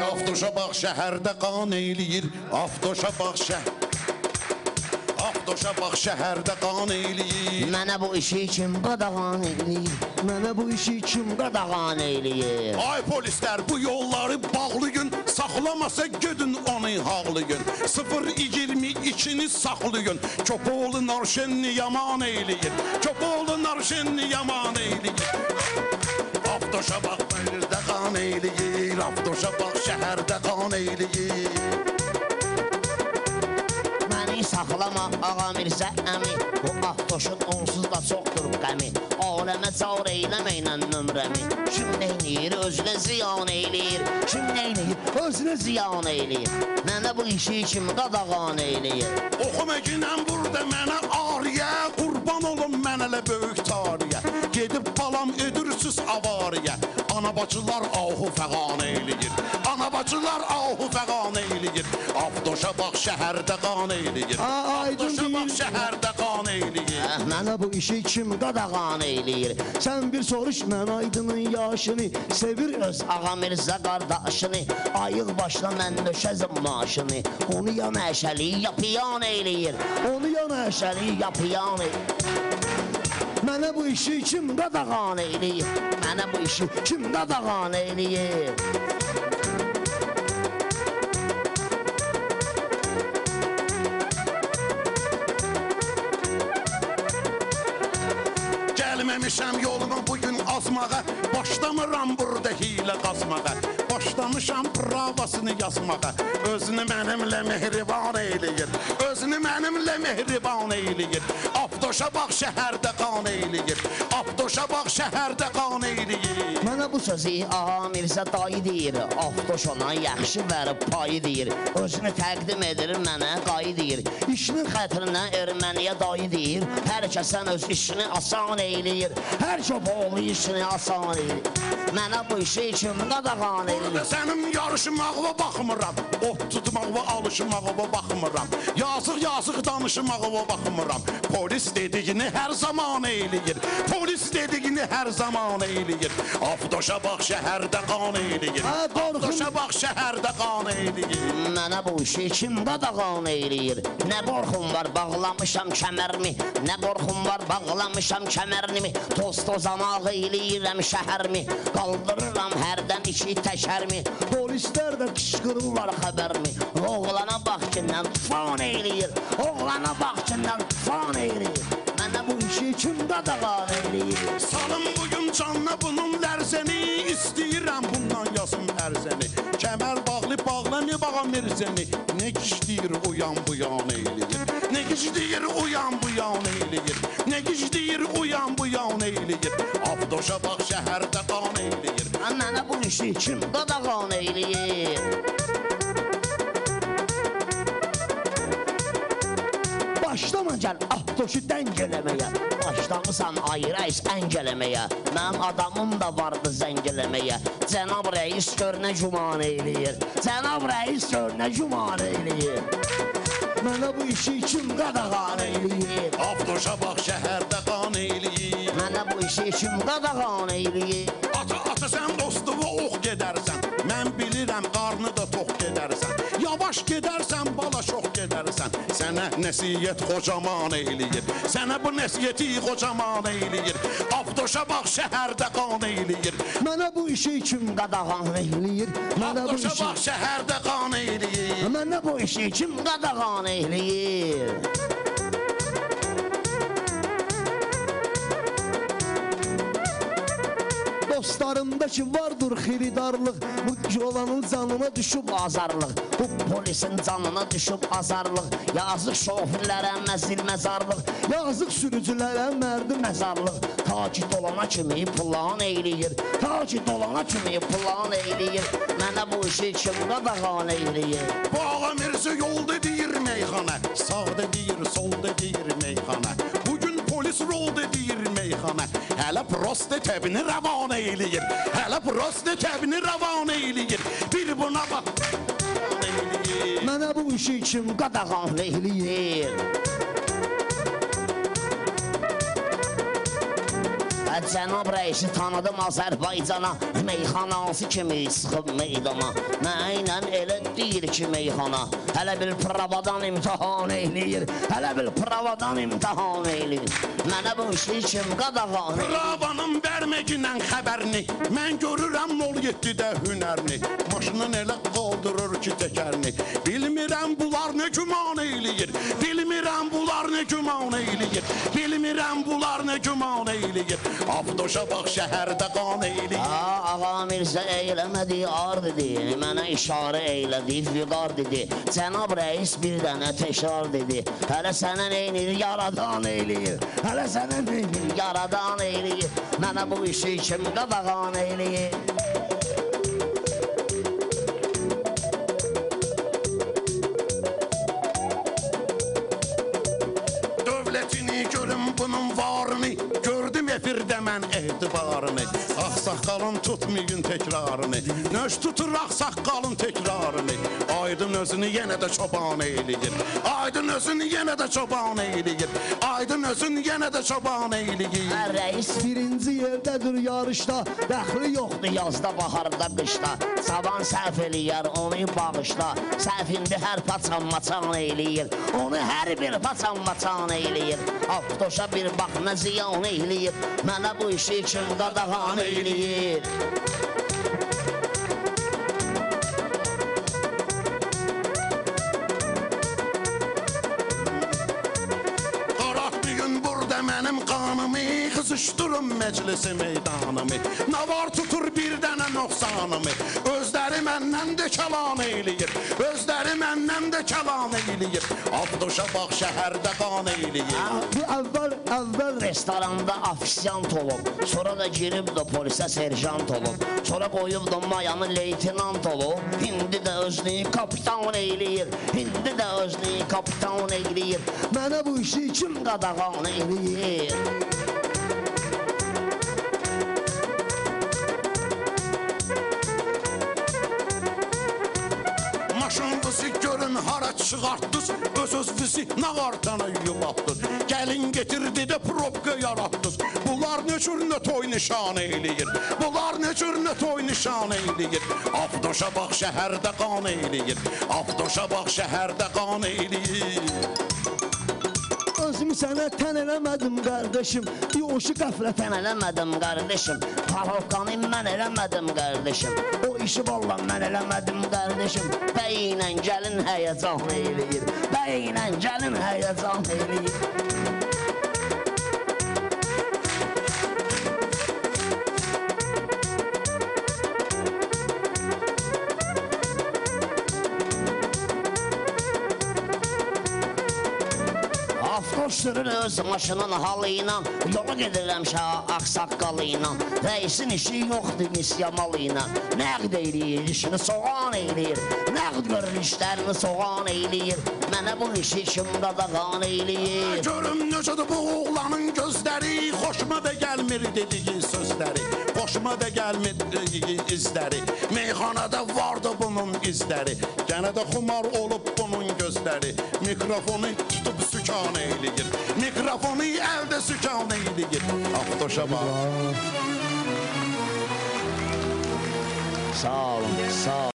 Avtoşa bax şəhərdə qan eyləyir. Avtoşa bax Avtoşa bax şəhərdə qan eyləyir. Mənə bu işi kim qadağan eyləyir? Mənə bu işi kim qadağan eyləyir? Ay polislər, bu yolları bağlayın, saxlamasa gödün onu haqlayın. 0-22-ni saxlayın, Köpoğlu Narşenni yaman eyləyir. Köpoğlu Narşenni yaman eyləyir. Avtoşa bax şəhərdə qan eyləyir. Avtoşa bax şəhərdə qan eyləyir. Saxlama ağa Mirzə əmi, bu Avtoşun onsuz da çoxdur qəmi. Aləmə car eyləməklə nömrəmi. Kim neynir, özünə ziyan eyləyir. Kim neynir, özünə ziyan eyləyir. Mənə bu işi kim qadağan eyləyir. Oxuma günəm burada mənə ariyə, qurban olun mən elə böyük tariyə. Gedib balam ödürsüz avariyə. Anabacılar ahu fəqan eyləyir. Anabacılar ahu fəqan eyləyir. Avtoşa bax şəhərdə qan eyləyir. Avtoşa bax şəhərdə qan eyləyir. Mənə bu işi kim qadağan eyləyir. Sən bir soruş mən Aydının yaşını, sevir öz ağa Mirzə qardaşını. Ayıq başla mən döşəzim maşını. Onu ya məşəli ya piyan eyləyir. Onu ya məşəli ya piyan eyləyir. Mənə bu işi kim qadağan eyləyir. Mənə bu işi kim qadağan eyləyir. Gəlməmişəm yoluma bugün azmağa, başlamıram burada hilə qazmağa. Başlamışam pravasını yazmağa. Özünü mənimlə mehriban eyləyir. Özünü mənimlə mehriban eyləyir. Avtoşa bax şəhərdə qan eyləyir. Avtoşa bax şəhərdə qan eyləyir. Mənə bu sözü ağa Mirzə dayı deyir. Avtoş ona yaxşı verib payı deyir. Özünü təqdim edir mənə qayı deyir. İşinin xətrinə erməniyə dayı deyir. Hər kəsən öz işini asan eyləyir. Hər köpoğlu işini asan eyləyir. Mənə bu işi kim qadağan eyləyir. Burada sənin yarışmağıma baxmıram. Ot tutmağıma alışmağıma baxmıram. Yazıq danışmağıma baxmıram. Polis dediyini hər zaman eyləyir. Polis dediyini hər zaman eyləyir. Avtoşa bax şəhərdə qan eyləyir. Avtoşa bax şəhərdə qan eyləyir. Mənə bu işi kim qadağan eyləyir. Nə qorxum var bağlamışam kəmərimi. Nə qorxum var bağlamışam kəmərini. Toz-tozamaq eyləyirəm şəhərimi. Qaldırıram hərdən iki təkərmi. Polislər də qışqırırlar xəbərmi. Oğlana bax kindən tufan eyləyir. Oğlana bax kindən tufan eyləyir. Mənə bu işi kim qadağan eyləyir. Salım bugün canına bunun lərzəni. İstəyirəm bundan yazım ərzəni. Kəmər bağlı bağlanı bağa Mirzəni. Nə gişləyir uyan buyan eyləyir. Nə gişləyir uyan buyan eyləyir. Nə gişləyir uyan buyan eyləyir. Avtoşa bax şəhərdə qan eyləyir. Mənə bu işi kim qadağan eyləyir. Başlama gəl Avtoşu dəng eləməyə. Başlamısan ay rəis əng eləməyə. Mənim adamım da vardı zəng eləməyə. Cənab rəis gör nə güman eyləyir. Cənab rəis gör nə güman eyləyir. Mənə bu işi kim qadağan eyləyir. Avtoşa bax şəhərdə qan eyləyir. Mənə bu işi kim qadağan eyləyir. Ata sən dostumu ox gedərsən. Mən bilirəm qarnı da tox gedərsən. Yavaş gedərsən bala çox gedərsən. Sənə nəsiyyət qocaman eyləyir. Sənə bu nəsiyyəti qocaman eyləyir. Avtoşa bax şəhərdə qan eyləyir. Mənə bu işi kim qadağan eyləyir. Avtoşa bax şəhərdə qan eyləyir. Mənə bu işi kim qadağan eyləyir. Dostlarımdaki vardır xiridarlıq. Bu yolanın canına düşüb azarlıq. Bu polisin canına düşüb azarlıq. Yazıq şofirlərə məzil məzarlıq. Yazıq sürücülərə mərdi məzarlıq. Ta ki dolana kimi plan eyləyir. Ta ki dolana kimi plan eyləyir. Mənə bu işi kim qadağan eyləyir. Bu ağa Mirzə yolda deyir meyxana. Sağda deyir, solda deyir meyxana. Bugün polis rolda deyir meyxana. Hələ prosta təbini rəvan eyləyir. Hələ prosta təbini rəvan eyləyir. Bir buna bax. Mənə bu işi kim qadağan eyləyir. Cənab rəisi tanıdım Azərbaycana, meyxanası kimi sıxıb meydana. Mənlə elə deyir ki meyxana, hələ bil pravadan imtihan eyləyir, hələ bil pravadan imtihan eyləyir. Mənə bu işi kim qadağan eyləyir? Pravanın bərməgindən xəbərini, mən görürəm 07-də hünərini. Maşının elə qaldırır ki təkərini. Bilmirəm bunlar nə güman eyləyir, bilmirəm bunlar nə güman eyləyir, bilmirəm bunlar nə güman eyləyir. Avtoşa bax şəhərdə qan eyləyir. Ağa Mirzə eyləmədi, ar dedi, mənə işarə eylədi, vüqar dedi. Cənab rəis bir dənə təkrar dedi, hələ sənə neynir, yaradan eyləyir, hələ sənə neynir, yaradan eyləyir. Mənə bu işi kim qadağan eyləyir? Dövlətini görüm bunun varını, gördüm efirdə mən etibarını. Ağsaqqalın tutmayın təkrarını, nöş tutur ağsaqqalın təkrarını. Aydın özünü yenə də çoban eyləyir, Aydın özünü yenə də çoban eyləyir, Aydın özünü yenə də çoban eyləyir. Rəis birinci yerdədir yarışda, dəxli yoxdur yazda, baharda, qışda. Saban səhv eləyər, onu bağışla, səhvindi hər paçan maçan eyləyir, onu hər bir paçan maçan eyləyir. Avtoşa bir bax nə ziyan eyləyir, mənə bu işi kim qadağan eyləyir? Qaratmayın burada mənim qanımı, qızışdırın məclisi meydanımı. Nə var tutur bir dənə nöqsanımı, özləri məndən də kəlan eyləyir, özləri məndən də kəlan eyləyir. Avtoşa bax şəhərdə qan eyləyir. Əvvəl restoranda afisiyant olub, sonra da girib də polisə serjant olub, sonra qoyub da mayanı leytinant olub. İndi də özünü kapitan eyləyir, indi də özünü kapitan eyləyir. Mənə bu işi kim qadağan eyləyir? Maşınınızı görün hara çıxartdınız, öz-özünüzü nağartana yubatdınız. Gəlin getirdi də probka yaratdınız. Bunlar nə cür nə toy nişan eyləyir, bunlar nə cür nə toy nişan eyləyir. Avtoşa bax şəhərdə qan eyləyir, Avtoşa bax şəhərdə qan eyləyir. Özümü sənə tən eləmədim qardeşim, yoxu qəflətən eləmədim qardeşim, parovkanı mən eləmədim qardeşim, o işi valla mən eləmədim qardeşim. Bəyinlə gəlin həyəcan eyləyir, bəyinlə gəlin həyəcan eyləyir. Avtoş sürür öz maşının halıyla, yola gedirəm ağsaqqalı ilə. Rəisin işi yoxdur misyamal ilə, nəqd eyləyir, işini soğan eyləyir, nəqd görür işlərini soğan eyləyir. Mənə bu işi kim qadağan eyləyir? Görüm necədir bu oğlanın gözləri, xoşuma da gəlmir dediyi sözləri, xoşuma da gəlmir dediyi izləri. Meyxanada vardı bunun izləri, gənə də xumar olub bunun gözləri. Mikrofonu tutub sükan eyləyir, mikrofonu əldə sükan eyləyir. Avtoşa bax. Sağ olun, sağ olun.